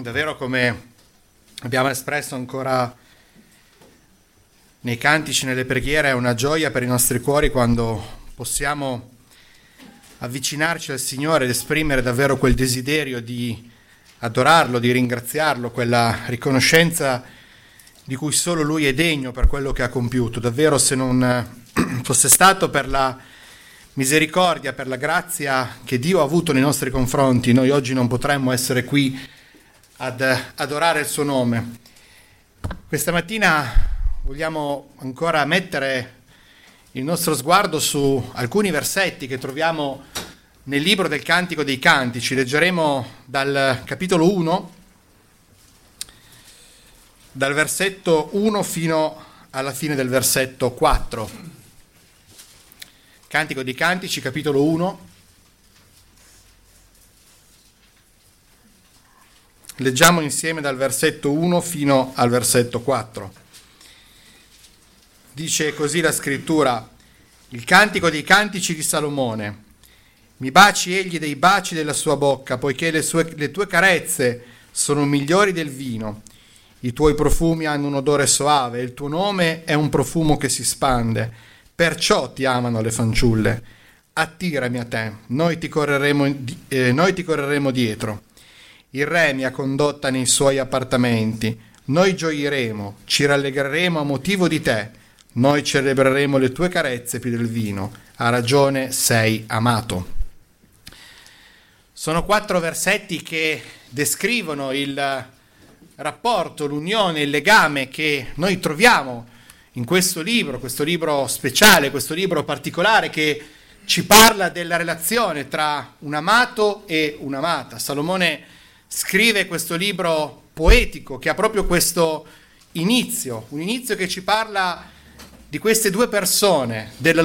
Davvero, come abbiamo espresso ancora nei cantici, nelle preghiere, è una gioia per i nostri cuori quando possiamo avvicinarci al Signore ed esprimere davvero quel desiderio di adorarlo, di ringraziarlo, quella riconoscenza di cui solo Lui è degno per quello che ha compiuto. Davvero, se non fosse stato per la misericordia, per la grazia che Dio ha avuto nei nostri confronti, noi oggi non potremmo essere qui ad adorare il suo nome. Questa mattina vogliamo ancora mettere il nostro sguardo su alcuni versetti che troviamo nel libro del Cantico dei Cantici. Leggeremo dal capitolo 1, dal versetto 1 fino alla fine del versetto 4. Cantico dei Cantici, capitolo 1. Leggiamo insieme dal versetto 1 fino al versetto 4. Dice così la scrittura: il Cantico dei Cantici di Salomone. Mi baci egli dei baci della sua bocca, poiché le tue carezze sono migliori del vino. I tuoi profumi hanno un odore soave, il tuo nome è un profumo che si spande. Perciò ti amano le fanciulle. Attirami a te, noi ti correremo dietro. Il re mi ha condotta nei suoi appartamenti. Noi gioiremo, ci rallegreremo a motivo di te. Noi celebreremo le tue carezze più del vino. Ha ragione, sei amato. Sono 4 versetti che descrivono il rapporto, l'unione, il legame che noi troviamo in questo libro speciale, questo libro particolare che ci parla della relazione tra un amato e un'amata. Salomone scrive questo libro poetico che ha proprio questo inizio, un inizio che ci parla di queste due persone, della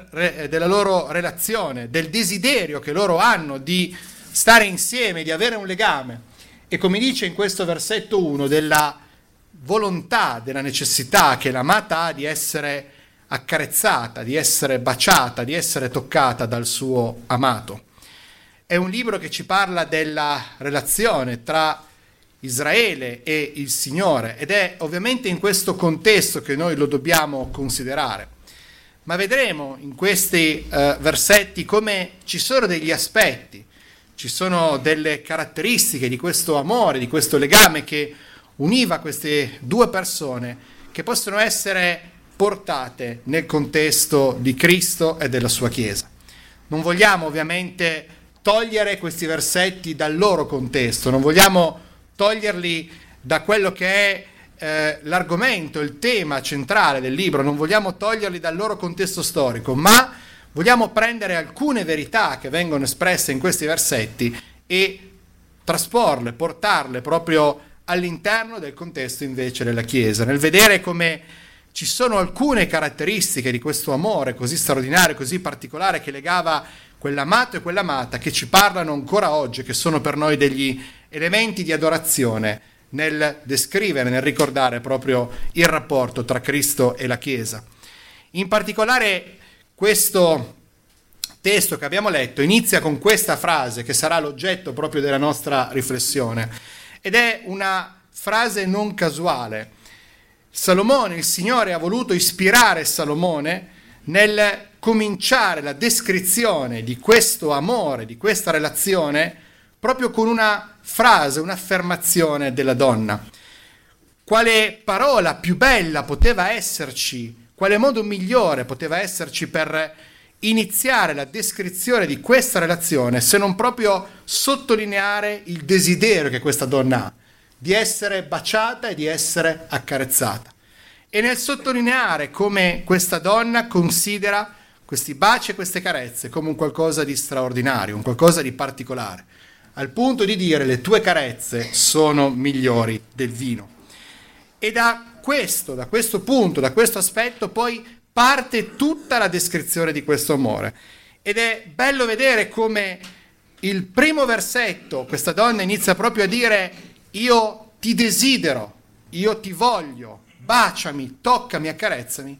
loro relazione, del desiderio che loro hanno di stare insieme, di avere un legame. E come dice in questo versetto 1, della volontà, della necessità che l'amata ha di essere accarezzata, di essere baciata, di essere toccata dal suo amato. È un libro che ci parla della relazione tra Israele e il Signore ed è ovviamente in questo contesto che noi lo dobbiamo considerare. Ma vedremo in questi versetti come ci sono degli aspetti, ci sono delle caratteristiche di questo amore, di questo legame che univa queste due persone, che possono essere portate nel contesto di Cristo e della sua Chiesa. Non vogliamo ovviamente togliere questi versetti dal loro contesto, non vogliamo toglierli da quello che è l'argomento, il tema centrale del libro, non vogliamo toglierli dal loro contesto storico, ma vogliamo prendere alcune verità che vengono espresse in questi versetti e trasporle, portarle proprio all'interno del contesto invece della Chiesa, nel vedere come ci sono alcune caratteristiche di questo amore così straordinario, così particolare che legava quell'amato e quell'amata, che ci parlano ancora oggi, che sono per noi degli elementi di adorazione nel descrivere, nel ricordare proprio il rapporto tra Cristo e la Chiesa. In particolare questo testo che abbiamo letto inizia con questa frase che sarà l'oggetto proprio della nostra riflessione. Ed è una frase non casuale. Salomone, il Signore ha voluto ispirare Salomone nel cominciare la descrizione di questo amore, di questa relazione, proprio con una frase, un'affermazione della donna. Quale parola più bella poteva esserci, quale modo migliore poteva esserci per iniziare la descrizione di questa relazione se non proprio sottolineare il desiderio che questa donna ha di essere baciata e di essere accarezzata, e nel sottolineare come questa donna considera questi baci e queste carezze come un qualcosa di straordinario, un qualcosa di particolare, al punto di dire: le tue carezze sono migliori del vino. E da questo punto, da questo aspetto poi parte tutta la descrizione di questo amore. Ed è bello vedere come il primo versetto, questa donna inizia proprio a dire: io ti desidero, io ti voglio, baciami, toccami, accarezzami.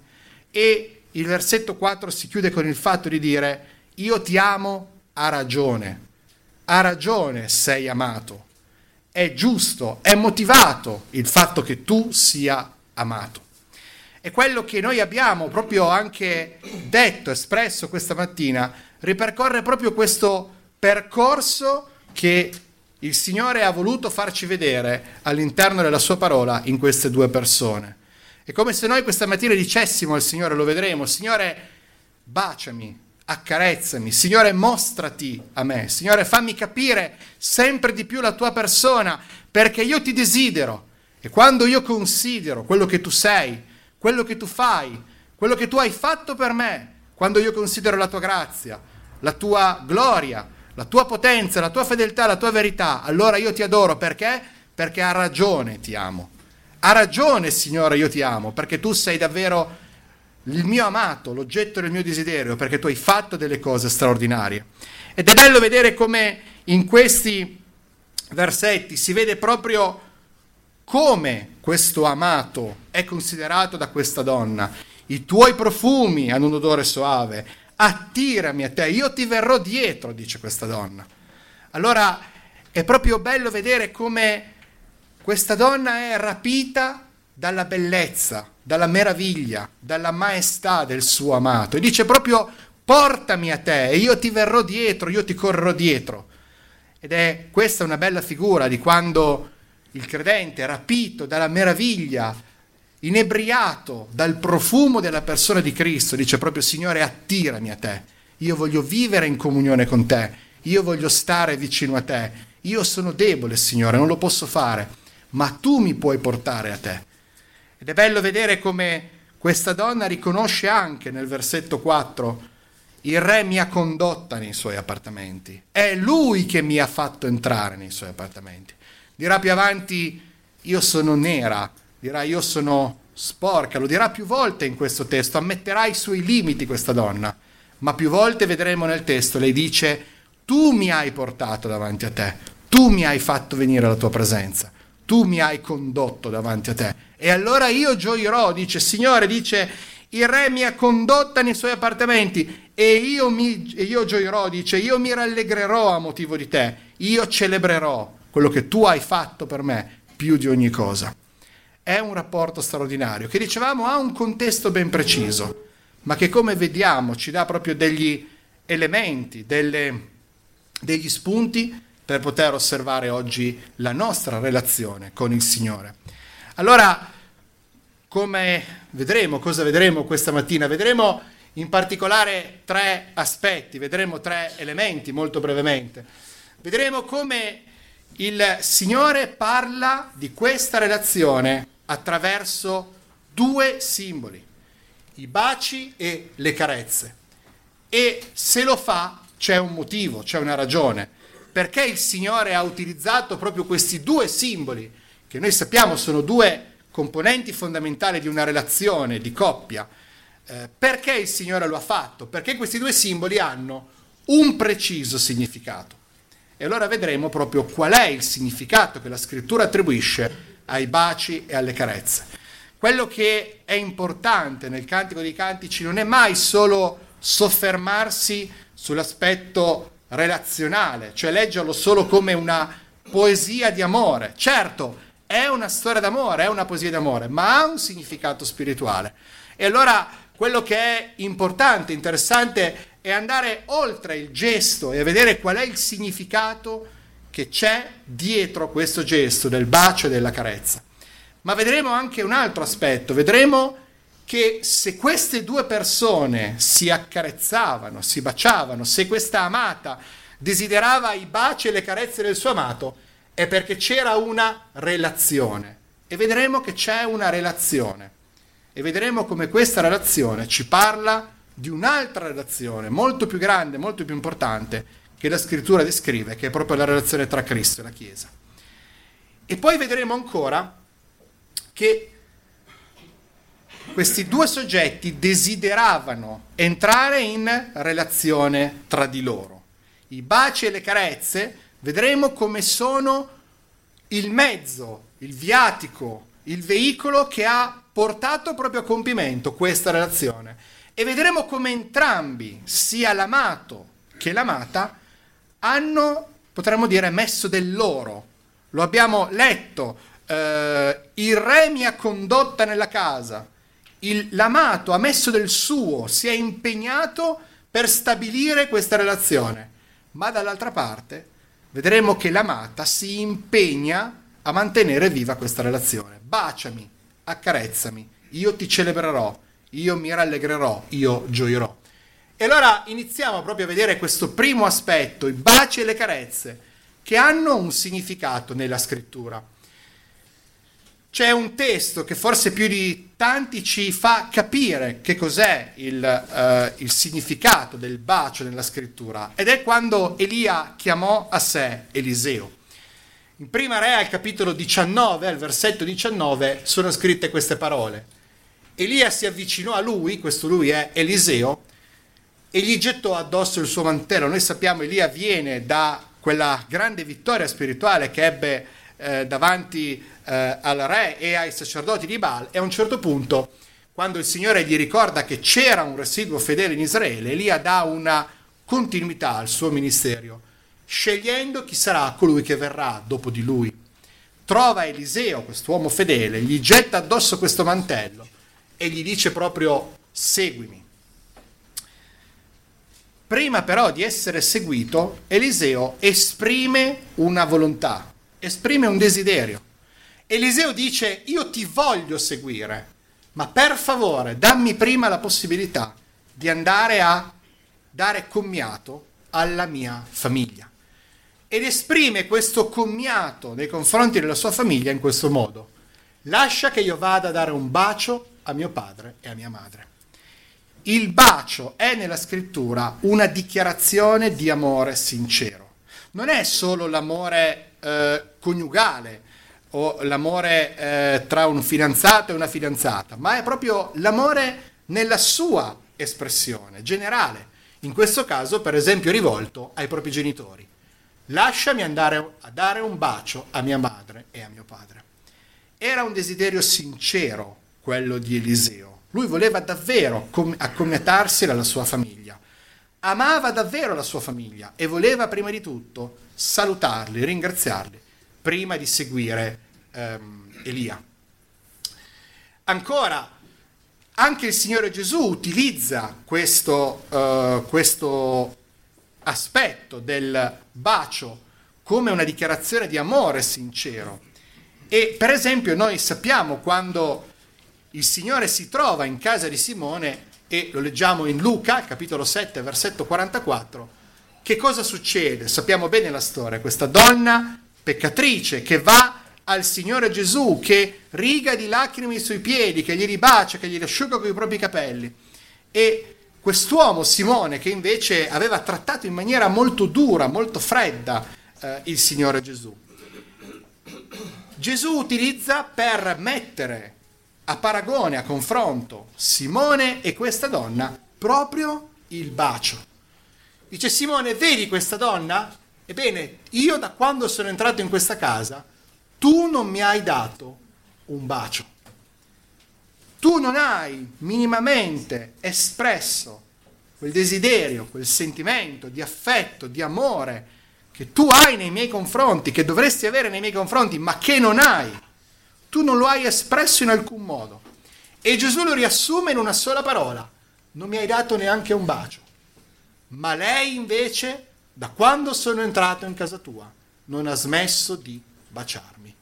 E il versetto 4 si chiude con il fatto di dire: io ti amo a ragione sei amato. è giusto, è motivato il fatto che tu sia amato. È quello che noi abbiamo proprio anche detto, espresso questa mattina, ripercorre proprio questo percorso che il Signore ha voluto farci vedere all'interno della sua parola in queste due persone. È come se noi questa mattina dicessimo al Signore, lo vedremo, Signore, baciami, accarezzami, Signore, mostrati a me, Signore, fammi capire sempre di più la tua persona, perché io ti desidero. E quando io considero quello che tu sei, quello che tu fai, quello che tu hai fatto per me, quando io considero la tua grazia, la tua gloria, la tua potenza, la tua fedeltà, la tua verità, allora io ti adoro. Perché? Perché ha ragione ti amo. Ha ragione, Signore, io ti amo, perché tu sei davvero il mio amato, l'oggetto del mio desiderio, perché tu hai fatto delle cose straordinarie. Ed è bello vedere come in questi versetti si vede proprio come questo amato è considerato da questa donna. I tuoi profumi hanno un odore soave, attirami a te, io ti verrò dietro, dice questa donna. Allora è proprio bello vedere come questa donna è rapita dalla bellezza, dalla meraviglia, dalla maestà del suo amato. E dice proprio: portami a te e io ti verrò dietro, io ti correrò dietro. Ed è questa una bella figura di quando il credente è rapito dalla meraviglia, inebriato dal profumo della persona di Cristo, dice proprio: Signore, attirami a te, io voglio vivere in comunione con te, io voglio stare vicino a te, io sono debole, Signore, non lo posso fare, ma tu mi puoi portare a te. Ed è bello vedere come questa donna riconosce anche nel versetto 4: il re mi ha condotta nei suoi appartamenti, è lui che mi ha fatto entrare nei suoi appartamenti. Dirà più avanti: io sono nera, dirà io sono sporca, lo dirà più volte in questo testo, ammetterà i suoi limiti questa donna, ma più volte vedremo nel testo, lei dice: tu mi hai portato davanti a te, tu mi hai fatto venire alla tua presenza, tu mi hai condotto davanti a te, e allora io gioirò, dice Signore, dice il re mi ha condotta nei suoi appartamenti e io gioirò, dice io mi rallegrerò a motivo di te, io celebrerò quello che tu hai fatto per me più di ogni cosa. È un rapporto straordinario che, dicevamo, ha un contesto ben preciso, ma che, come vediamo, ci dà proprio degli elementi, degli spunti per poter osservare oggi la nostra relazione con il Signore. Allora, come vedremo, cosa vedremo questa mattina? Vedremo in particolare tre aspetti, vedremo tre elementi molto brevemente. Vedremo come il Signore parla di questa relazione attraverso due simboli, i baci e le carezze. E se lo fa c'è un motivo, c'è una ragione, perché il Signore ha utilizzato proprio questi due simboli, che noi sappiamo sono due componenti fondamentali di una relazione di coppia. Perché il Signore lo ha fatto? Perché questi due simboli hanno un preciso significato. E allora vedremo proprio qual è il significato che la Scrittura attribuisce ai baci e alle carezze. Quello che è importante nel Cantico dei Cantici non è mai solo soffermarsi sull'aspetto relazionale, cioè leggerlo solo come una poesia di amore. Certo, è una storia d'amore, è una poesia d'amore, ma ha un significato spirituale. E allora quello che è importante, interessante, è andare oltre il gesto e a vedere qual è il significato che c'è dietro questo gesto del bacio e della carezza. Ma vedremo anche un altro aspetto, vedremo che se queste due persone si accarezzavano, si baciavano, se questa amata desiderava i baci e le carezze del suo amato, è perché c'era una relazione. E vedremo che c'è una relazione. E vedremo come questa relazione ci parla di un'altra relazione, molto più grande, molto più importante, che la Scrittura descrive, che è proprio la relazione tra Cristo e la Chiesa. E poi vedremo ancora che questi due soggetti desideravano entrare in relazione tra di loro. I baci e le carezze vedremo come sono il mezzo, il viatico, il veicolo che ha portato proprio a compimento questa relazione. E vedremo come entrambi, sia l'amato che l'amata, hanno, potremmo dire, messo del loro lo abbiamo letto, il re mi ha condotta nella casa, l'amato ha messo del suo, si è impegnato per stabilire questa relazione, ma dall'altra parte vedremo che l'amata si impegna a mantenere viva questa relazione. Baciami, accarezzami, io ti celebrerò, io mi rallegrerò, io gioirò. E allora iniziamo proprio a vedere questo primo aspetto, i baci e le carezze, che hanno un significato nella scrittura. C'è un testo che forse più di tanti ci fa capire che cos'è il significato del bacio nella scrittura, ed è quando Elia chiamò a sé Eliseo. In Prima Re, al capitolo 19, al versetto 19, sono scritte queste parole. Elia si avvicinò a lui, questo lui è Eliseo, e gli gettò addosso il suo mantello. Noi sappiamo Elia viene da quella grande vittoria spirituale che ebbe davanti al re e ai sacerdoti di Baal, e a un certo punto, quando il Signore gli ricorda che c'era un residuo fedele in Israele, Elia dà una continuità al suo ministero, scegliendo chi sarà colui che verrà dopo di lui. Trova Eliseo, quest'uomo fedele, gli getta addosso questo mantello e gli dice proprio: seguimi. Prima però di essere seguito, Eliseo esprime una volontà, esprime un desiderio. Eliseo dice: io ti voglio seguire, ma per favore dammi prima la possibilità di andare a dare commiato alla mia famiglia. Ed esprime questo commiato nei confronti della sua famiglia in questo modo: lascia che io vada a dare un bacio a mio padre e a mia madre. Il bacio è nella scrittura una dichiarazione di amore sincero. Non è solo l'amore coniugale o l'amore tra un fidanzato e una fidanzata, ma è proprio l'amore nella sua espressione generale. In questo caso, per esempio, rivolto ai propri genitori. Lasciami andare a dare un bacio a mia madre e a mio padre. Era un desiderio sincero quello di Eliseo. Lui voleva davvero accomiatarsi dalla sua famiglia. Amava davvero la sua famiglia e voleva prima di tutto salutarli, ringraziarli, prima di seguire Elia. Ancora, anche il Signore Gesù utilizza questo aspetto del bacio come una dichiarazione di amore sincero. E per esempio noi sappiamo quando il Signore si trova in casa di Simone, e lo leggiamo in Luca, capitolo 7, versetto 44, che cosa succede? Sappiamo bene la storia, questa donna peccatrice che va al Signore Gesù, che riga di lacrime i suoi piedi, che gli ribacia, che gli asciuga con i propri capelli, e quest'uomo Simone che invece aveva trattato in maniera molto dura, molto fredda il Signore Gesù. Gesù utilizza per mettere a paragone, a confronto, Simone e questa donna proprio il bacio. Dice: Simone, vedi questa donna? Ebbene, io da quando sono entrato in questa casa, tu non mi hai dato un bacio. Tu non hai minimamente espresso quel desiderio, quel sentimento di affetto, di amore che tu hai nei miei confronti, che dovresti avere nei miei confronti, ma che non hai. Tu non lo hai espresso in alcun modo. E Gesù lo riassume in una sola parola: non mi hai dato neanche un bacio. Ma lei invece, da quando sono entrato in casa tua, non ha smesso di baciarmi.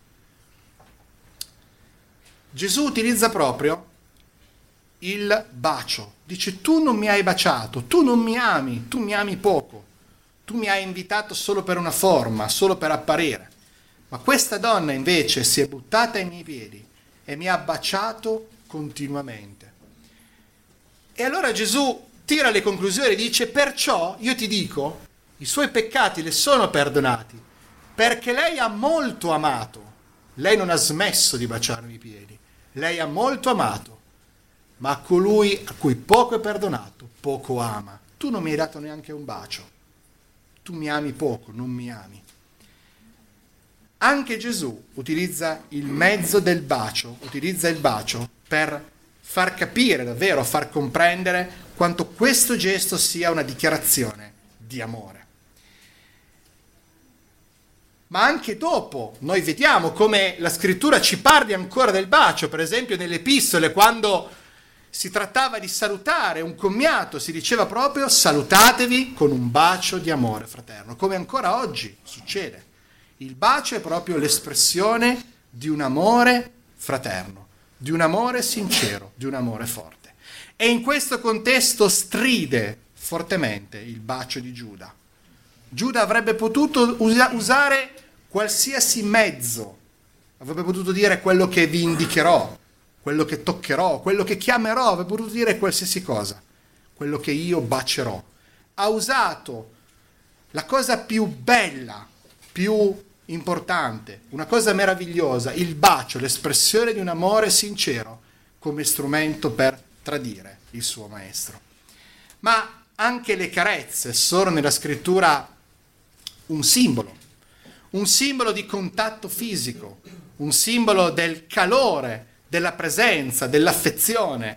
Gesù utilizza proprio il bacio. Dice: tu non mi hai baciato, tu non mi ami, tu mi ami poco. Tu mi hai invitato solo per una forma, solo per apparire. Ma questa donna invece si è buttata ai miei piedi e mi ha baciato continuamente. E allora Gesù tira le conclusioni e dice: perciò io ti dico, i suoi peccati le sono perdonati, perché lei ha molto amato. Lei non ha smesso di baciarmi i piedi. Lei ha molto amato, ma a colui a cui poco è perdonato, poco ama. Tu non mi hai dato neanche un bacio. Tu mi ami poco, non mi ami. Anche Gesù utilizza il mezzo del bacio, utilizza il bacio per far capire davvero, far comprendere quanto questo gesto sia una dichiarazione di amore. ma anche dopo noi vediamo come la scrittura ci parli ancora del bacio, per esempio nelle epistole, quando si trattava di salutare un commiato, si diceva proprio salutatevi con un bacio di amore fraterno, come ancora oggi succede. Il bacio è proprio l'espressione di un amore fraterno, di un amore sincero, di un amore forte. E in questo contesto stride fortemente il bacio di Giuda. Giuda avrebbe potuto usare qualsiasi mezzo, avrebbe potuto dire quello che vi indicherò, quello che toccherò, quello che chiamerò, avrebbe potuto dire qualsiasi cosa, quello che io bacerò. Ha usato la cosa più bella, più importante, una cosa meravigliosa, il bacio, l'espressione di un amore sincero come strumento per tradire il suo maestro. Ma anche le carezze sono nella scrittura un simbolo di contatto fisico, un simbolo del calore, della presenza, dell'affezione,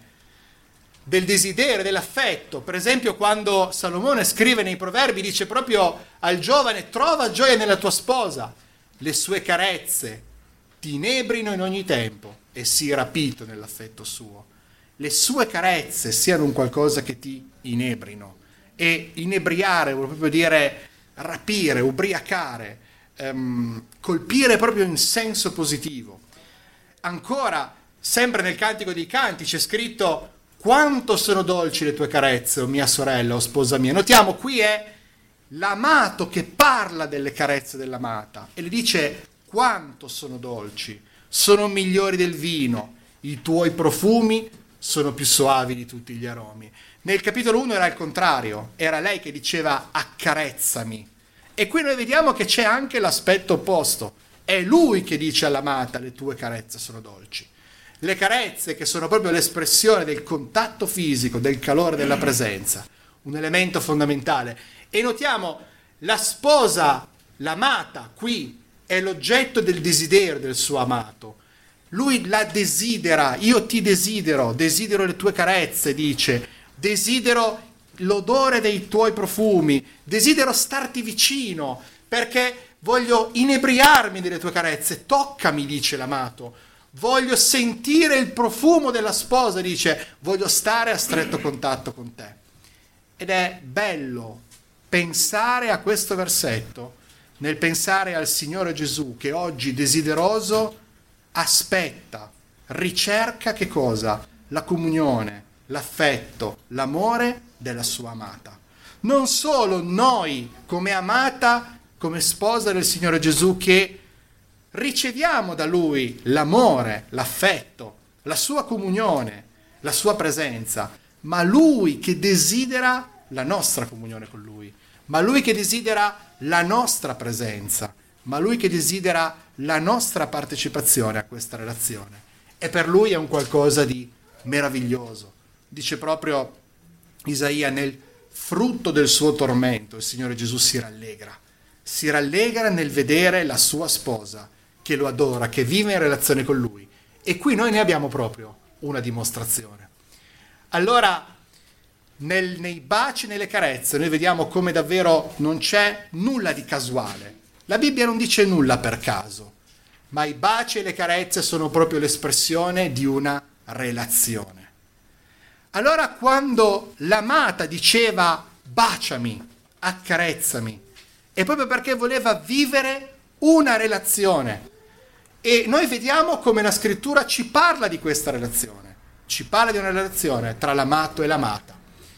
del desiderio, dell'affetto. Per esempio, quando Salomone scrive nei Proverbi, dice proprio al giovane: trova gioia nella tua sposa, le sue carezze ti inebrino in ogni tempo e sii rapito nell'affetto suo. Le sue carezze siano un qualcosa che ti inebrino. E inebriare vuol proprio dire rapire, ubriacare, colpire proprio in senso positivo. Ancora, sempre nel Cantico dei Canti c'è scritto: quanto sono dolci le tue carezze, o mia sorella, o sposa mia. Notiamo, qui è l'amato che parla delle carezze dell'amata e le dice: quanto sono dolci, sono migliori del vino, i tuoi profumi sono più soavi di tutti gli aromi. Nel capitolo 1 era il contrario, era lei che diceva accarezzami. E qui noi vediamo che c'è anche l'aspetto opposto, è lui che dice all'amata: le tue carezze sono dolci. Le carezze che sono proprio l'espressione del contatto fisico, del calore della presenza, un elemento fondamentale. E notiamo, la sposa, l'amata, qui è l'oggetto del desiderio del suo amato. Lui la desidera, io ti desidero le tue carezze, dice, desidero l'odore dei tuoi profumi, desidero starti vicino, perché voglio inebriarmi delle tue carezze, toccami, dice l'amato. Voglio sentire il profumo della sposa, dice, voglio stare a stretto contatto con te. Ed è bello pensare a questo versetto, nel pensare al Signore Gesù che oggi desideroso aspetta, ricerca che cosa? La comunione, l'affetto, l'amore della sua amata. Non solo noi come amata, come sposa del Signore Gesù, che riceviamo da Lui l'amore, l'affetto, la sua comunione, la sua presenza, ma Lui che desidera la nostra comunione con Lui, ma Lui che desidera la nostra presenza, ma Lui che desidera la nostra partecipazione a questa relazione. E per Lui è un qualcosa di meraviglioso. Dice proprio Isaia: nel frutto del suo tormento il Signore Gesù si rallegra nel vedere la sua sposa che lo adora, che vive in relazione con Lui. E qui noi ne abbiamo proprio una dimostrazione. Allora, nei baci e nelle carezze noi vediamo come davvero non c'è nulla di casuale. La Bibbia non dice nulla per caso, ma i baci e le carezze sono proprio l'espressione di una relazione. Allora, quando l'amata diceva baciami, accarezzami, è proprio perché voleva vivere una relazione. E noi vediamo come la scrittura ci parla di questa relazione, ci parla di una relazione tra l'amato e l'amata.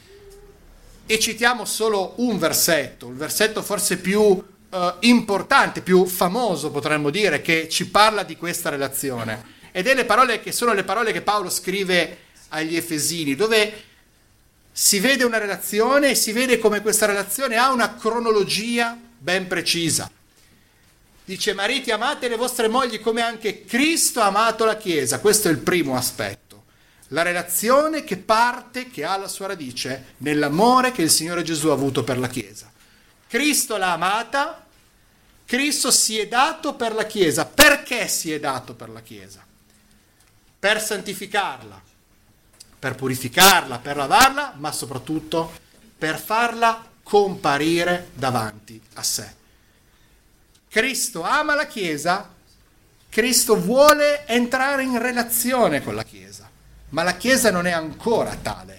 E citiamo solo un versetto, il versetto forse più importante, più famoso potremmo dire, che ci parla di questa relazione. Ed è le parole che sono le parole che Paolo scrive agli Efesini, dove si vede una relazione e si vede come questa relazione ha una cronologia ben precisa. Dice: mariti, amate le vostre mogli come anche Cristo ha amato la Chiesa. Questo è il primo aspetto. La relazione che parte, che ha la sua radice nell'amore che il Signore Gesù ha avuto per la Chiesa. Cristo l'ha amata, Cristo si è dato per la Chiesa. Perché si è dato per la Chiesa? Per santificarla, per purificarla, per lavarla, ma soprattutto per farla comparire davanti a sé. Cristo ama la Chiesa, Cristo vuole entrare in relazione con la Chiesa, ma la Chiesa non è ancora tale.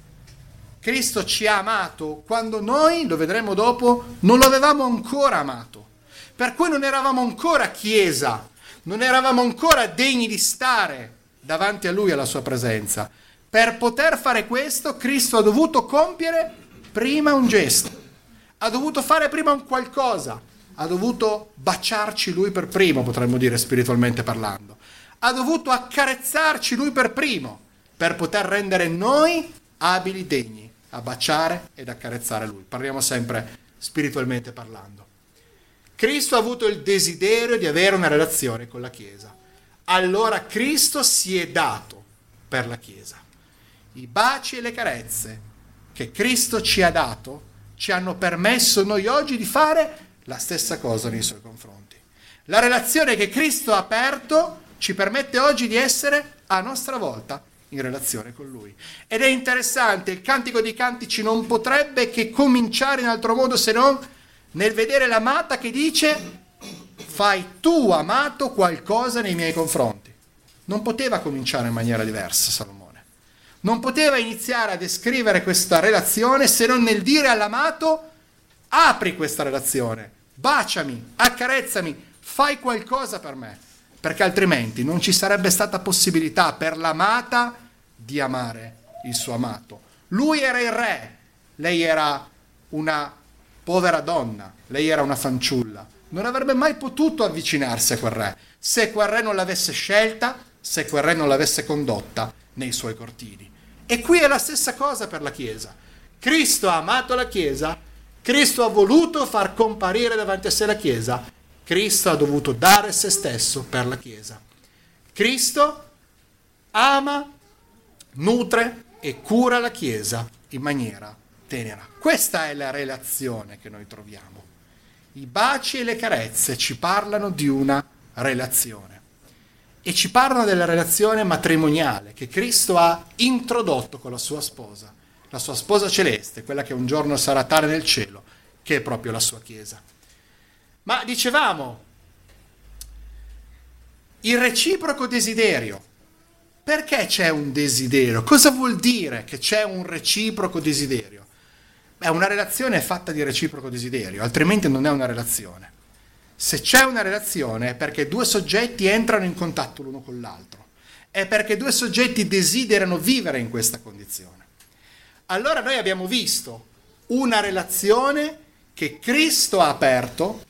Cristo ci ha amato quando noi, lo vedremo dopo, non lo avevamo ancora amato. Per cui non eravamo ancora Chiesa, non eravamo ancora degni di stare davanti a Lui, alla Sua presenza. Per poter fare questo, Cristo ha dovuto compiere prima un gesto, ha dovuto fare prima un qualcosa, ha dovuto baciarci Lui per primo, potremmo dire spiritualmente parlando, ha dovuto accarezzarci Lui per primo, per poter rendere noi abili, degni a baciare ed accarezzare Lui. Parliamo sempre spiritualmente parlando. Cristo ha avuto il desiderio di avere una relazione con la Chiesa. Allora Cristo si è dato per la Chiesa. I baci e le carezze che Cristo ci ha dato ci hanno permesso noi oggi di fare la stessa cosa nei Suoi confronti. La relazione che Cristo ha aperto ci permette oggi di essere a nostra volta in relazione con Lui. Ed è interessante, il Cantico dei Cantici non potrebbe che cominciare in altro modo se non nel vedere l'amata che dice: fai tu, amato, qualcosa nei miei confronti. Non poteva cominciare in maniera diversa Salomone. Non poteva iniziare a descrivere questa relazione se non nel dire all'amato: apri questa relazione, baciami, accarezzami, fai qualcosa per me. Perché altrimenti non ci sarebbe stata possibilità per l'amata di amare il suo amato. Lui era il re, lei era una povera donna, lei era una fanciulla. Non avrebbe mai potuto avvicinarsi a quel re, se quel re non l'avesse scelta, se quel re non l'avesse condotta nei suoi cortili. E qui è la stessa cosa per la Chiesa. Cristo ha amato la Chiesa, Cristo ha voluto far comparire davanti a sé la Chiesa, Cristo ha dovuto dare se stesso per la Chiesa. Cristo ama, nutre e cura la Chiesa in maniera tenera. Questa è la relazione che noi troviamo. I baci e le carezze ci parlano di una relazione. E ci parlano della relazione matrimoniale che Cristo ha introdotto con la sua sposa celeste, quella che un giorno sarà tale nel cielo, che è proprio la sua Chiesa. Ma dicevamo, il reciproco desiderio. Perché c'è un desiderio? Cosa vuol dire che c'è un reciproco desiderio? Beh, una relazione è fatta di reciproco desiderio, altrimenti non è una relazione. Se c'è una relazione è perché due soggetti entrano in contatto l'uno con l'altro, è perché due soggetti desiderano vivere in questa condizione. Allora noi abbiamo visto una relazione che Cristo ha aperto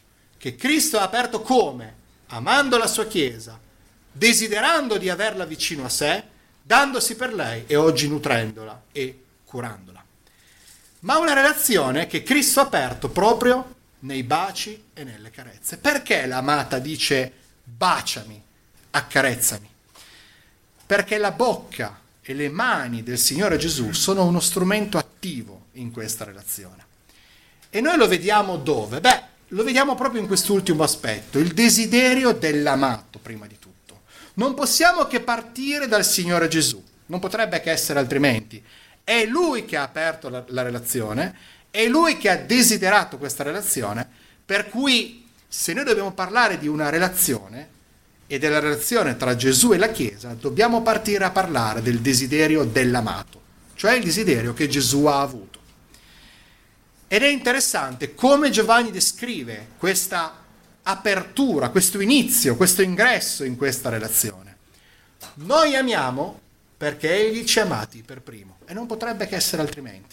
come? Amando la sua Chiesa, desiderando di averla vicino a sé, dandosi per lei e oggi nutrendola e curandola. Ma una relazione che Cristo ha aperto proprio nei baci e nelle carezze. Perché l'amata dice baciami, accarezzami? Perché la bocca e le mani del Signore Gesù sono uno strumento attivo in questa relazione. E noi lo vediamo dove? Beh, lo vediamo proprio in quest'ultimo aspetto, il desiderio dell'amato prima di tutto. Non possiamo che partire dal Signore Gesù, non potrebbe che essere altrimenti. È Lui che ha aperto la relazione, è Lui che ha desiderato questa relazione, per cui se noi dobbiamo parlare di una relazione e della relazione tra Gesù e la Chiesa, dobbiamo partire a parlare del desiderio dell'amato, cioè il desiderio che Gesù ha avuto. Ed è interessante come Giovanni descrive questa apertura, questo inizio, questo ingresso in questa relazione. Noi amiamo perché Egli ci ha amati per primo e non potrebbe che essere altrimenti.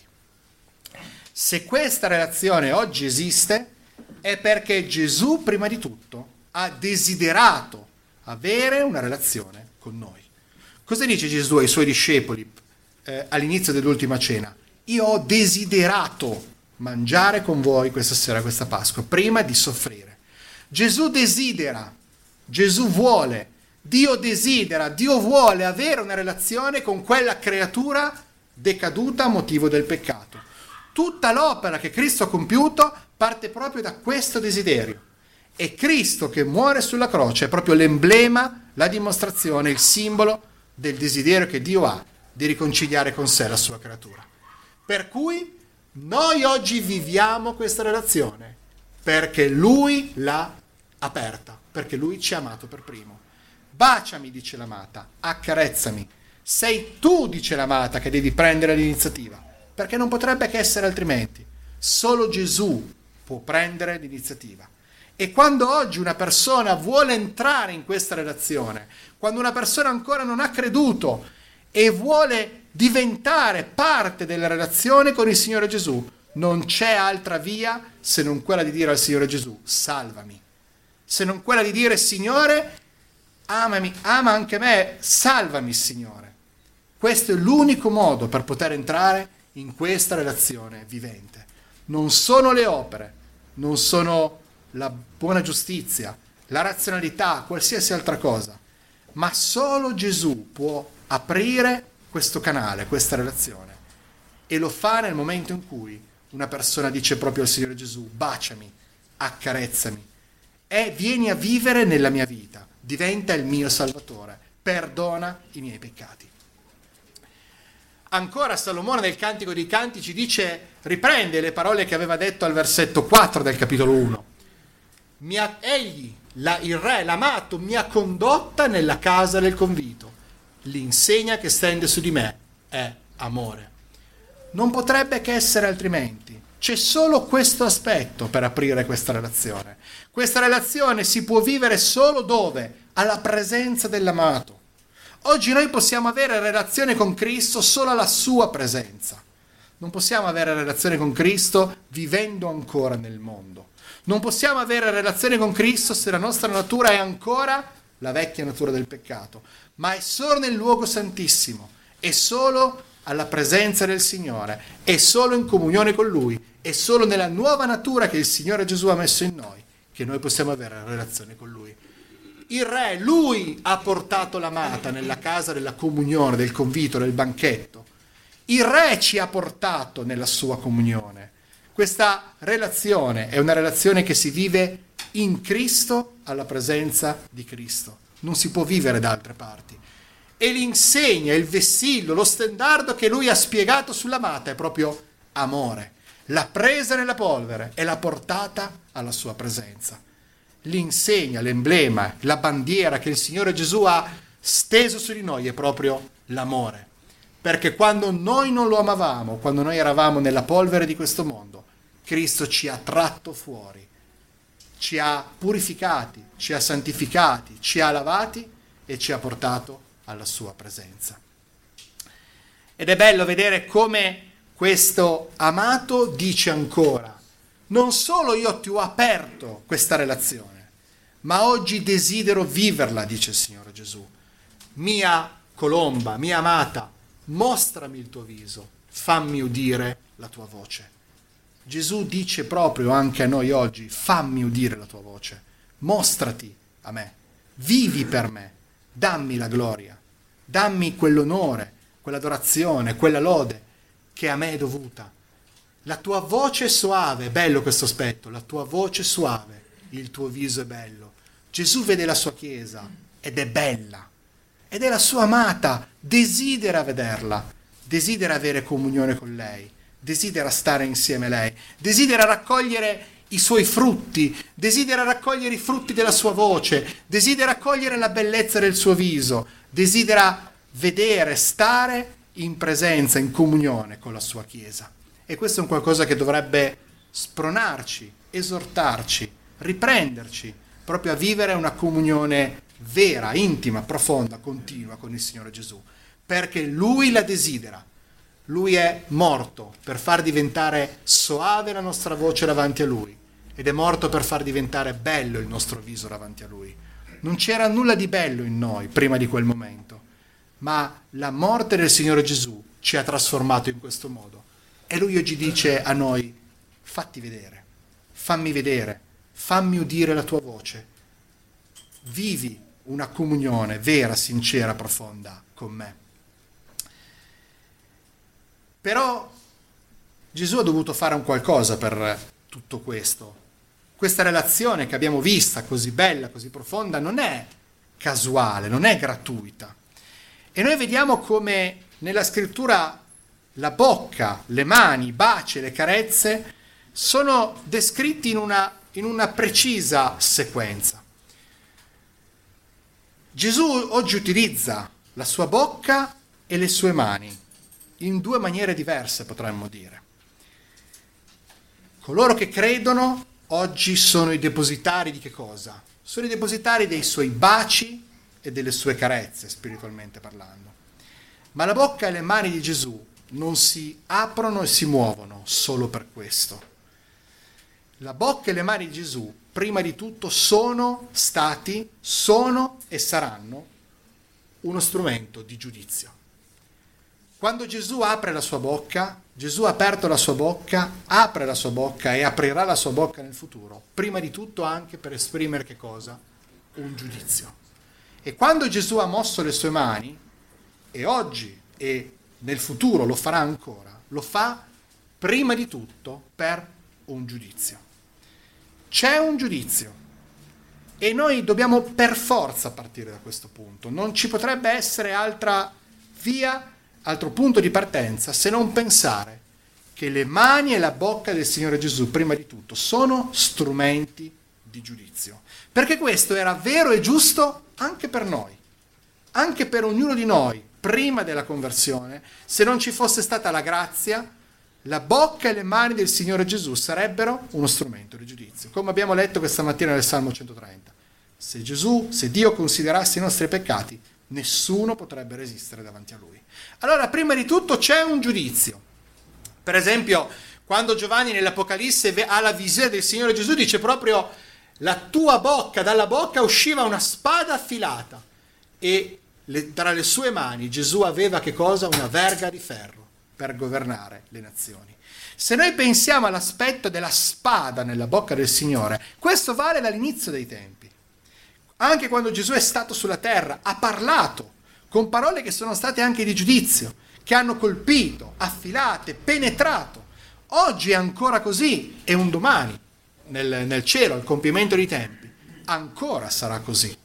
Se questa relazione oggi esiste è perché Gesù prima di tutto ha desiderato avere una relazione con noi. Cosa dice Gesù ai suoi discepoli all'inizio dell'ultima cena? Io ho desiderato mangiare con voi questa sera, questa Pasqua, prima di soffrire. Gesù desidera, Gesù vuole, Dio desidera, Dio vuole avere una relazione con quella creatura decaduta a motivo del peccato. Tutta l'opera che Cristo ha compiuto parte proprio da questo desiderio. E Cristo che muore sulla croce è proprio l'emblema, la dimostrazione, il simbolo del desiderio che Dio ha di riconciliare con sé la sua creatura. Per cui noi oggi viviamo questa relazione perché Lui l'ha aperta, perché lui ci ha amato per primo. Baciami, dice l'amata, accarezzami. Sei tu, dice l'amata, che devi prendere l'iniziativa, perché non potrebbe che essere altrimenti. Solo Gesù può prendere l'iniziativa. E quando oggi una persona vuole entrare in questa relazione, quando una persona ancora non ha creduto e vuole diventare parte della relazione con il Signore Gesù, non c'è altra via se non quella di dire al Signore Gesù, salvami. Se non quella di dire, Signore, amami, ama anche me, salvami, Signore. Questo è l'unico modo per poter entrare in questa relazione vivente. Non sono le opere, non sono la buona giustizia, la razionalità, qualsiasi altra cosa, ma solo Gesù può aprire questo canale, questa relazione, e lo fa nel momento in cui una persona dice proprio al Signore Gesù, baciami, accarezzami, e vieni a vivere nella mia vita, diventa il mio Salvatore, perdona i miei peccati. Ancora Salomone nel Cantico dei Cantici riprende le parole che aveva detto al versetto 4 del capitolo 1. Il re, l'amato, mi ha condotta nella casa del convito. L'insegna che stende su di me è amore. Non potrebbe che essere altrimenti. C'è solo questo aspetto per aprire questa relazione. Questa relazione si può vivere solo dove? Alla presenza dell'amato. Oggi noi possiamo avere relazione con Cristo solo alla sua presenza. Non possiamo avere relazione con Cristo vivendo ancora nel mondo. Non possiamo avere relazione con Cristo se la nostra natura è ancora la vecchia natura del peccato, ma è solo nel luogo santissimo, è solo alla presenza del Signore, è solo in comunione con Lui, è solo nella nuova natura che il Signore Gesù ha messo in noi che noi possiamo avere relazione con Lui. Il re, lui ha portato l'amata nella casa della comunione, del convito, del banchetto. Il re ci ha portato nella sua comunione. Questa relazione è una relazione che si vive in Cristo, alla presenza di Cristo. Non si può vivere da altre parti. E l'insegna, il vessillo, lo stendardo che lui ha spiegato sull'amata è proprio amore. L'ha presa nella polvere e l'ha portata alla sua presenza. L'insegna, l'emblema, la bandiera che il Signore Gesù ha steso su di noi è proprio l'amore. Perché quando noi non lo amavamo, quando noi eravamo nella polvere di questo mondo, Cristo ci ha tratto fuori, ci ha purificati, ci ha santificati, ci ha lavati e ci ha portato alla sua presenza. Ed è bello vedere come questo amato dice ancora, non solo io ti ho aperto questa relazione, ma oggi desidero viverla, dice il Signore Gesù. Mia colomba, mia amata, mostrami il tuo viso, fammi udire la tua voce. Gesù dice proprio anche a noi oggi, fammi udire la tua voce, mostrati a me, vivi per me, dammi la gloria, dammi quell'onore, quell'adorazione, quella lode che a me è dovuta. La tua voce è soave, bello questo aspetto, la tua voce è suave, il tuo viso è bello. Gesù vede la sua Chiesa ed è bella, ed è la sua amata, desidera vederla, desidera avere comunione con lei, desidera stare insieme a lei, desidera raccogliere i suoi frutti, desidera raccogliere i frutti della sua voce, desidera raccogliere la bellezza del suo viso, desidera vedere, stare in presenza, in comunione con la sua Chiesa. E questo è un qualcosa che dovrebbe spronarci, esortarci, riprenderci, proprio a vivere una comunione vera, intima, profonda, continua con il Signore Gesù, perché Lui la desidera. Lui è morto per far diventare soave la nostra voce davanti a Lui ed è morto per far diventare bello il nostro viso davanti a Lui. Non c'era nulla di bello in noi prima di quel momento, ma la morte del Signore Gesù ci ha trasformato in questo modo. E Lui oggi dice a noi, fatti vedere, fammi udire la tua voce, vivi una comunione vera, sincera, profonda con me. Però Gesù ha dovuto fare un qualcosa per tutto questo. Questa relazione che abbiamo vista, così bella, così profonda, non è casuale, non è gratuita. E noi vediamo come nella scrittura la bocca, le mani, i baci, le carezze sono descritti in in una precisa sequenza. Gesù oggi utilizza la sua bocca e le sue mani in due maniere diverse, potremmo dire. Coloro che credono oggi sono i depositari di che cosa? Sono i depositari dei suoi baci e delle sue carezze, spiritualmente parlando. Ma la bocca e le mani di Gesù non si aprono e si muovono solo per questo. La bocca e le mani di Gesù, prima di tutto, sono e saranno uno strumento di giudizio. Quando Gesù apre la sua bocca, Gesù ha aperto la sua bocca, apre la sua bocca e aprirà la sua bocca nel futuro, prima di tutto anche per esprimere che cosa? Un giudizio. E quando Gesù ha mosso le sue mani, e oggi e nel futuro lo farà ancora, lo fa prima di tutto per un giudizio. C'è un giudizio e noi dobbiamo per forza partire da questo punto. Non ci potrebbe essere altra via, altro punto di partenza se non pensare che le mani e la bocca del Signore Gesù, prima di tutto, sono strumenti di giudizio. Perché questo era vero e giusto anche per noi, anche per ognuno di noi, prima della conversione. Se non ci fosse stata la grazia, la bocca e le mani del Signore Gesù sarebbero uno strumento di giudizio. Come abbiamo letto questa mattina nel Salmo 130. Se Dio considerasse i nostri peccati, nessuno potrebbe resistere davanti a Lui. Allora, prima di tutto c'è un giudizio. Per esempio, quando Giovanni nell'Apocalisse ha la visione del Signore Gesù, dice proprio: la tua bocca, dalla bocca usciva una spada affilata e tra le sue mani Gesù aveva che cosa? Una verga di ferro per governare le nazioni. Se noi pensiamo all'aspetto della spada nella bocca del Signore, questo vale dall'inizio dei tempi. Anche quando Gesù è stato sulla terra, ha parlato con parole che sono state anche di giudizio, che hanno colpito, affilate, penetrato. Oggi è ancora così e un domani, nel cielo, al compimento dei tempi, ancora sarà così.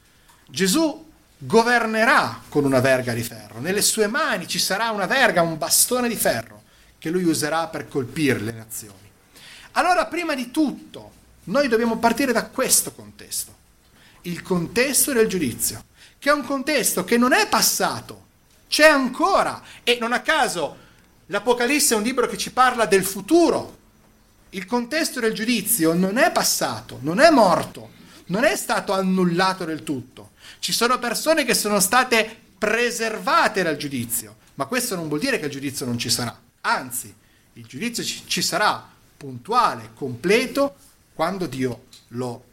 Gesù governerà con una verga di ferro. Nelle sue mani ci sarà una verga, un bastone di ferro che lui userà per colpire le nazioni. Allora, prima di tutto, noi dobbiamo partire da questo contesto, il contesto del giudizio, che è un contesto che non è passato, c'è ancora, e non a caso l'Apocalisse è un libro che ci parla del futuro. Il contesto del giudizio non è passato, non è morto, non è stato annullato del tutto. Ci sono persone che sono state preservate dal giudizio, ma questo non vuol dire che il giudizio non ci sarà. Anzi, il giudizio ci sarà puntuale, completo, quando Dio lo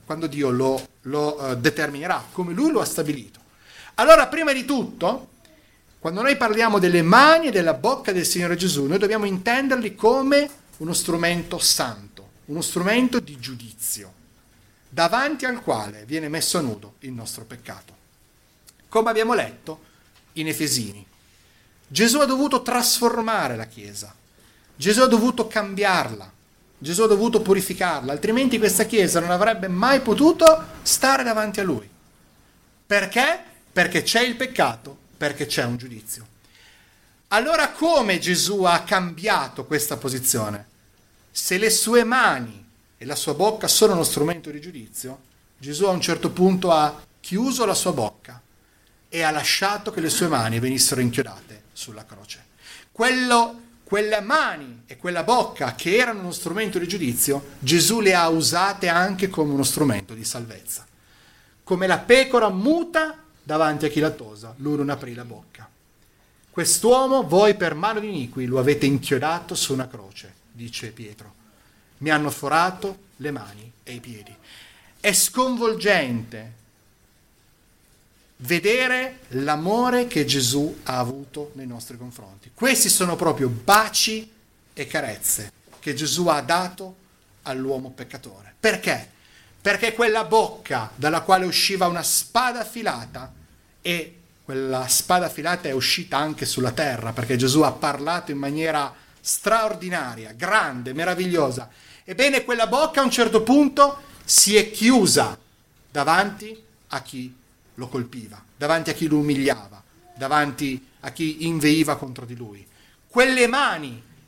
determinerà, come Lui lo ha stabilito. Allora, prima di tutto, quando noi parliamo delle mani e della bocca del Signore Gesù, noi dobbiamo intenderli come uno strumento santo, uno strumento di giudizio, davanti al quale viene messo a nudo il nostro peccato. Come abbiamo letto in Efesini, Gesù ha dovuto trasformare la Chiesa, Gesù ha dovuto cambiarla, Gesù ha dovuto purificarla, altrimenti questa Chiesa non avrebbe mai potuto stare davanti a Lui. Perché? Perché c'è il peccato, perché c'è un giudizio. Allora come Gesù ha cambiato questa posizione? Se le sue mani e la sua bocca sono uno strumento di giudizio, Gesù a un certo punto ha chiuso la sua bocca e ha lasciato che le sue mani venissero inchiodate sulla croce. Quelle mani e quella bocca che erano uno strumento di giudizio, Gesù le ha usate anche come uno strumento di salvezza. Come la pecora muta davanti a chi la tosa, lui non aprì la bocca. Quest'uomo voi per mano di iniqui lo avete inchiodato su una croce, dice Pietro. Mi hanno forato le mani e i piedi. È sconvolgente vedere l'amore che Gesù ha avuto nei nostri confronti. Questi sono proprio baci e carezze che Gesù ha dato all'uomo peccatore. Perché? Perché quella bocca dalla quale usciva una spada affilata, e quella spada affilata è uscita anche sulla terra, perché Gesù ha parlato in maniera straordinaria, grande, meravigliosa. Ebbene, quella bocca a un certo punto si è chiusa davanti a chi lo colpiva, davanti a chi lo umiliava, davanti a chi inveiva contro di lui. Quelle mani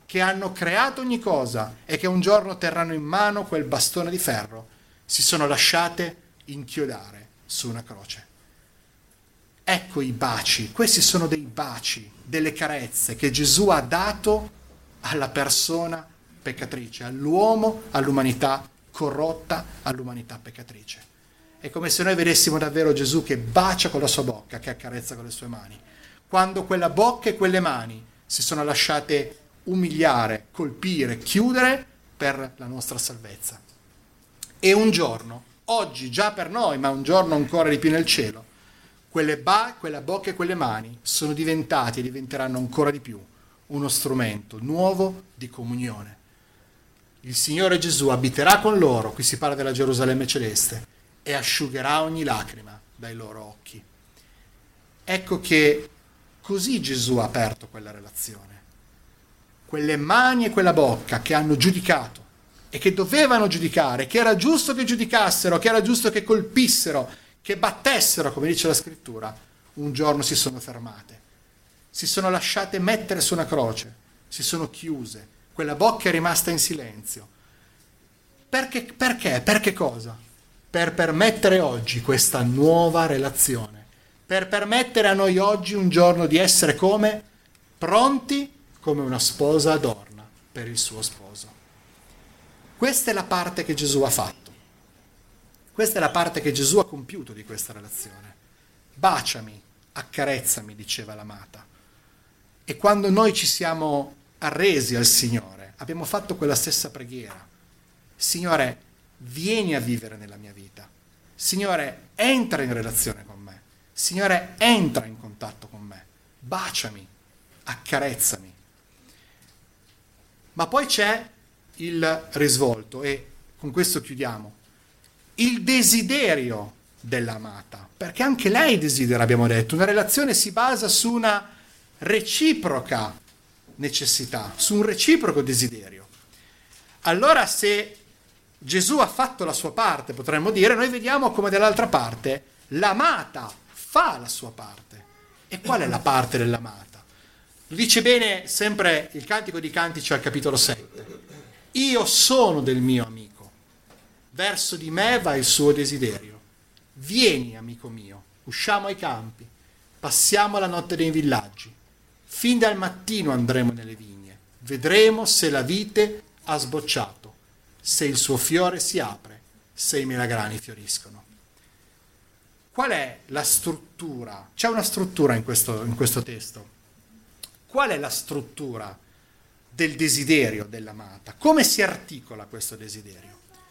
che hanno creato ogni cosa e che un giorno terranno in mano quel bastone di ferro, si sono lasciate inchiodare su una croce. Ecco i baci, questi sono dei baci, delle carezze che Gesù ha dato alla persona peccatrice, all'uomo, all'umanità corrotta, all'umanità peccatrice. È come se noi vedessimo davvero Gesù che bacia con la sua bocca, che accarezza con le sue mani. Quando quella bocca e quelle mani si sono lasciate umiliare, colpire, chiudere per la nostra salvezza. E un giorno, oggi già per noi, ma un giorno ancora di più nel cielo, quella bocca e quelle mani sono diventati e diventeranno ancora di più uno strumento nuovo di comunione. Il Signore Gesù abiterà con loro, qui si parla della Gerusalemme celeste, e asciugherà ogni lacrima dai loro occhi. Ecco che così Gesù ha aperto quella relazione. Quelle mani e quella bocca che hanno giudicato e che dovevano giudicare, che era giusto che giudicassero, che era giusto che colpissero, che battessero, come dice la scrittura, un giorno si sono fermate, si sono lasciate mettere su una croce, si sono chiuse, quella bocca è rimasta in silenzio. Perché? Per che cosa? Per permettere oggi questa nuova relazione, per permettere a noi oggi un giorno di essere come pronti come una sposa adorna per il suo sposo. Questa è la parte che Gesù ha fatto. Questa è la parte che Gesù ha compiuto di questa relazione. Baciami, accarezzami, diceva l'amata. E quando noi ci siamo arresi al Signore, abbiamo fatto quella stessa preghiera. Signore, vieni a vivere nella mia vita. Signore, entra in relazione con me. Signore, entra in contatto con me. Baciami, accarezzami. Ma poi c'è il risvolto, e con questo chiudiamo. Il desiderio dell'amata, perché anche lei desidera, abbiamo detto, una relazione si basa su una reciproca necessità, su un reciproco desiderio. Allora, se Gesù ha fatto la sua parte, potremmo dire, noi vediamo come dall'altra parte l'amata fa la sua parte. E qual è la parte dell'amata? Lo dice bene sempre il Cantico di Cantici al capitolo 7. Io sono del mio amico. Verso di me va il suo desiderio. Vieni, amico mio, usciamo ai campi, passiamo la notte nei villaggi. Fin dal mattino andremo nelle vigne, vedremo se la vite ha sbocciato, se il suo fiore si apre, se i melagrani fioriscono. Qual è la struttura? C'è una struttura in questo testo. Qual è la struttura del desiderio dell'amata? Come si articola questo desiderio?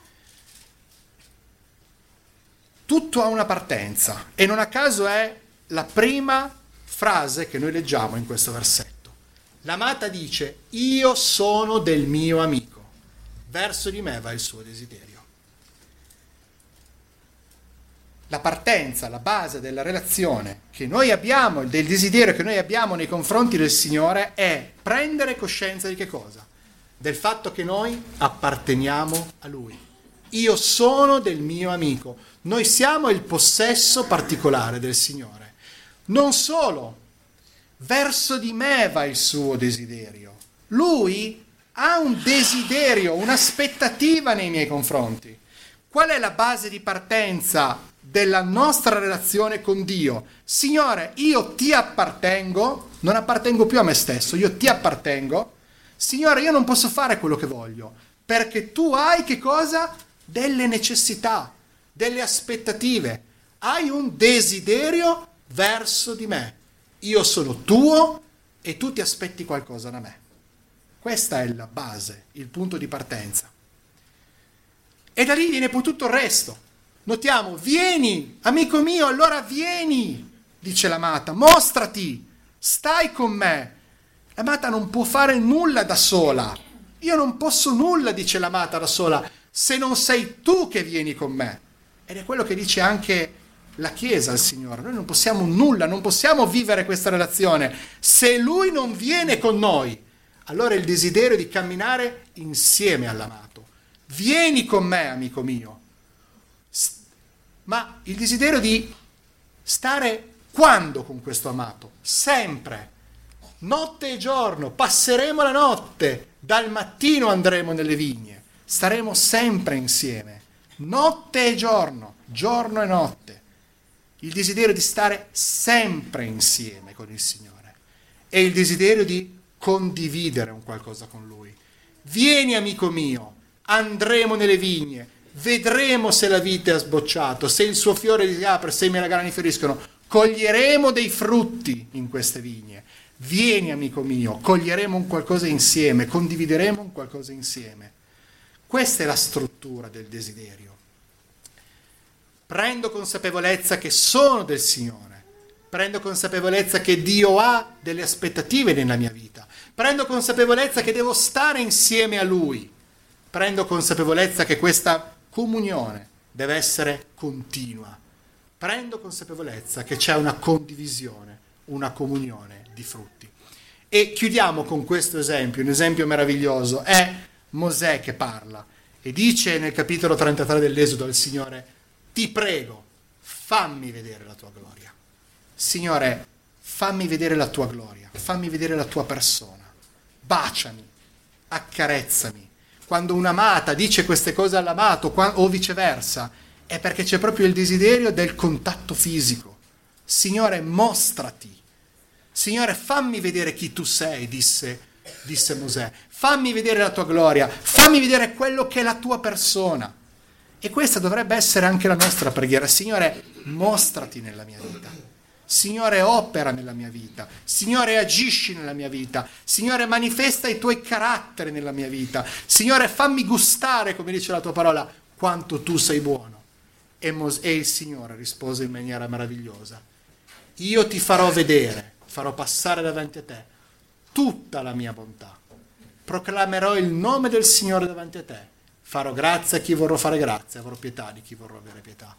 Tutto ha una partenza e non a caso è la prima frase che noi leggiamo in questo versetto. L'amata dice: io sono del mio amico, verso di me va il suo desiderio. La partenza, la base della relazione che noi abbiamo, del desiderio che noi abbiamo nei confronti del Signore è prendere coscienza di che cosa? Del fatto che noi apparteniamo a Lui. Io sono del mio amico. Noi siamo il possesso particolare del Signore. Non solo, verso di me va il suo desiderio. Lui ha un desiderio, un'aspettativa nei miei confronti. Qual è la base di partenza della nostra relazione con Dio? Signore, io ti appartengo, non appartengo più a me stesso, io ti appartengo. Signore, io non posso fare quello che voglio, perché tu hai che cosa? Delle necessità, delle aspettative. Hai un desiderio verso di me. Io sono tuo e tu ti aspetti qualcosa da me. Questa è la base, il punto di partenza. E da lì viene poi tutto il resto. Notiamo, vieni, amico mio, allora vieni, dice l'amata, mostrati, stai con me. L'amata non può fare nulla da sola. Io non posso nulla, dice l'amata, da sola, se non sei tu che vieni con me. Ed è quello che dice anche la Chiesa al Signore. Noi non possiamo nulla, non possiamo vivere questa relazione se Lui non viene con noi. Allora il desiderio di camminare insieme all'amato. Vieni con me, amico mio. Ma il desiderio di stare quando con questo amato? Sempre. Notte e giorno. Passeremo la notte dal mattino andremo nelle vigne, staremo sempre insieme, notte e giorno e notte. Il desiderio di stare sempre insieme con il Signore e il desiderio di condividere un qualcosa con Lui. Vieni, amico mio, andremo nelle vigne, vedremo se la vite ha sbocciato, se il suo fiore si apre, se i melagrani fioriscono, coglieremo dei frutti in queste vigne. Vieni, amico mio, coglieremo un qualcosa insieme, condivideremo un qualcosa insieme. Questa è la struttura del desiderio. Prendo consapevolezza che sono del Signore, prendo consapevolezza che Dio ha delle aspettative nella mia vita, prendo consapevolezza che devo stare insieme a Lui, prendo consapevolezza che questa comunione deve essere continua, prendo consapevolezza che c'è una condivisione, una comunione di frutti. E chiudiamo con questo esempio, un esempio meraviglioso, è Mosè che parla e dice nel capitolo 33 dell'Esodo al Signore: ti prego, fammi vedere la tua gloria. Signore, fammi vedere la tua gloria, fammi vedere la tua persona, baciami, accarezzami. Quando un'amata dice queste cose all'amato o viceversa, è perché c'è proprio il desiderio del contatto fisico. Signore, mostrati. Signore, fammi vedere chi tu sei, disse Mosè. Fammi vedere la tua gloria, fammi vedere quello che è la tua persona. E questa dovrebbe essere anche la nostra preghiera. Signore, mostrati nella mia vita. Signore, opera nella mia vita. Signore, agisci nella mia vita. Signore, manifesta i tuoi caratteri nella mia vita. Signore, fammi gustare, come dice la tua parola, quanto tu sei buono. E il Signore rispose in maniera meravigliosa: io ti farò vedere, farò passare davanti a te tutta la mia bontà. Proclamerò il nome del Signore davanti a te. Farò grazia a chi vorrò fare grazia, avrò pietà di chi vorrò avere pietà.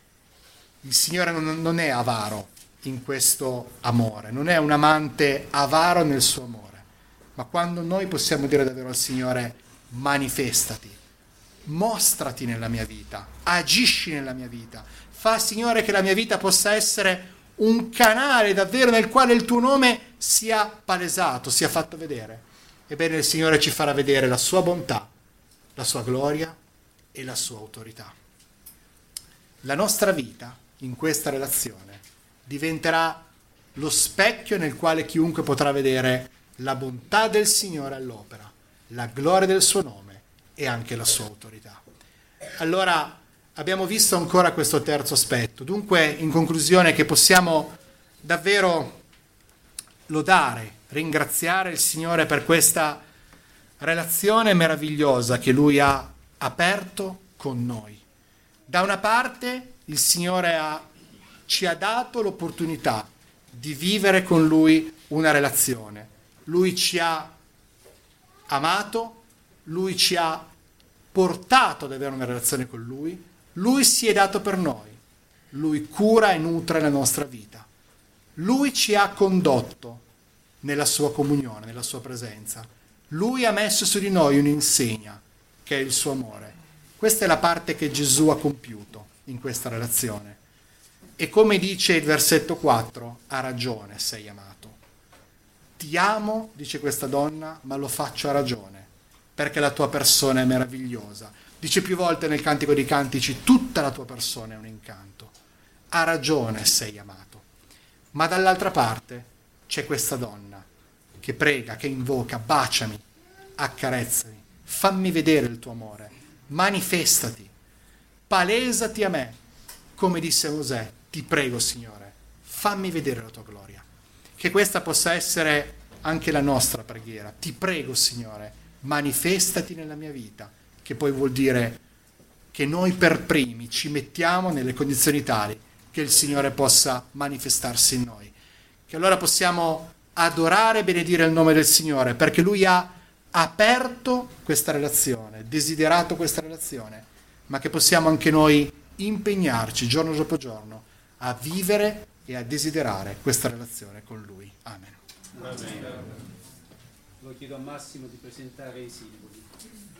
Il Signore non è avaro in questo amore, non è un amante avaro nel suo amore, ma quando noi possiamo dire davvero al Signore: manifestati, mostrati nella mia vita, agisci nella mia vita, fa, Signore, che la mia vita possa essere un canale davvero nel quale il tuo nome sia palesato, sia fatto vedere. Ebbene, il Signore ci farà vedere la sua bontà, la sua gloria e la sua autorità. La nostra vita in questa relazione diventerà lo specchio nel quale chiunque potrà vedere la bontà del Signore all'opera, la gloria del suo nome e anche la sua autorità. Allora abbiamo visto ancora questo terzo aspetto. Dunque, in conclusione, che possiamo davvero lodare, ringraziare il Signore per questa relazione meravigliosa che Lui ha aperto con noi. Da una parte il Signore ci ha dato l'opportunità di vivere con Lui una relazione. Lui ci ha amato, Lui ci ha portato ad avere una relazione con Lui, Lui si è dato per noi, Lui cura e nutre la nostra vita. Lui ci ha condotto nella sua comunione, nella sua presenza. Lui ha messo su di noi un'insegna, che è il suo amore. Questa è la parte che Gesù ha compiuto in questa relazione. E come dice il versetto 4, ha ragione, sei amato. Ti amo, dice questa donna, ma lo faccio a ragione, perché la tua persona è meravigliosa. Dice più volte nel Cantico dei Cantici, tutta la tua persona è un incanto. Ha ragione, sei amato. Ma dall'altra parte c'è questa donna che prega, che invoca: baciami, accarezzami, fammi vedere il tuo amore, manifestati, palesati a me, come disse Mosè: ti prego, Signore, fammi vedere la tua gloria. Che questa possa essere anche la nostra preghiera. Ti prego, Signore, manifestati nella mia vita, che poi vuol dire che noi per primi ci mettiamo nelle condizioni tali che il Signore possa manifestarsi in noi. Che allora possiamo adorare e benedire il nome del Signore, perché Lui ha aperto questa relazione, desiderato questa relazione, ma che possiamo anche noi impegnarci giorno dopo giorno a vivere e a desiderare questa relazione con Lui. Amen. Amen. Lo chiedo a Massimo di presentare i simboli.